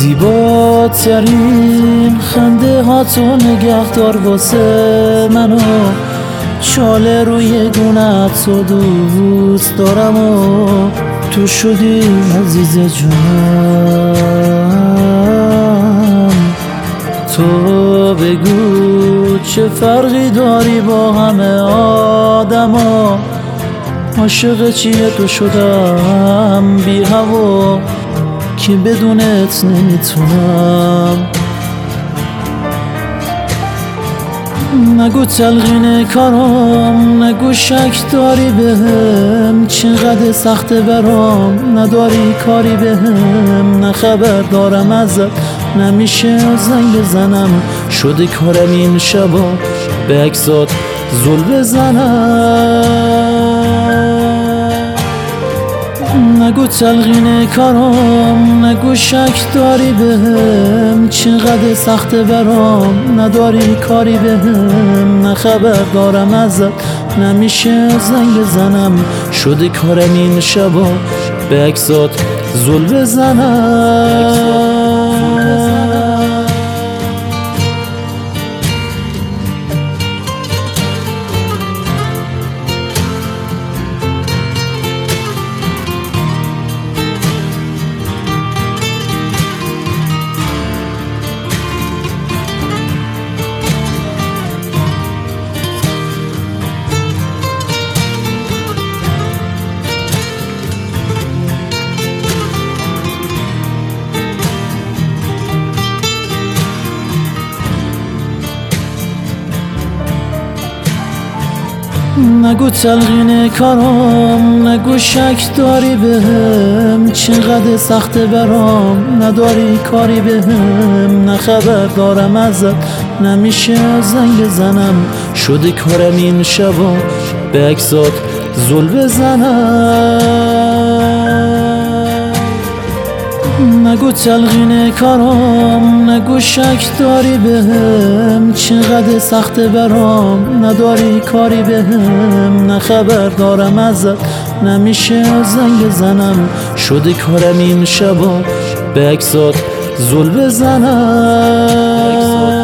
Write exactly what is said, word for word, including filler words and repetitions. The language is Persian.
زیباترین خنده ها تو نگهدار واسه منو، چاله روی گونت تو دوست دارم و تو شدی عزیز جونم. تو بگو چه فرقی داری با همه آدما، عاشق چیه تو شدم بی هوا که بدونت نمیتونم. نگو تلقین کارم، نگو شک داری بهم، چقدر سخته برام نداری کاری بهم. نه خبر دارم ازت نمیشه زنگ بزنم، شده کارم این شبا به عکسات زل بزنم. نگو تلقین کارم، نگو شک داری بهم، چقدر سخته برام نداری کاری بهم. نه خبر دارم ازت نمیشه زنگ بزنم، شده کارم این شبا به عکسات زل بزنم. نگو تلقین کارم، نگو شک داری بهم، چقدر سخته برام نداری کاری بهم. نه خبر دارم ازت نمیشه زنگ بزنم، شده کارم این شبا به عکسات زل بزنم. نگو تلقین کارم، نگو شک داری بهم، چقدر سخته برام نداری کاری بهم. نه خبر دارم ازت نمیشه زنگ بزنم، شده کارم این شبا به عکسات زل بزنم.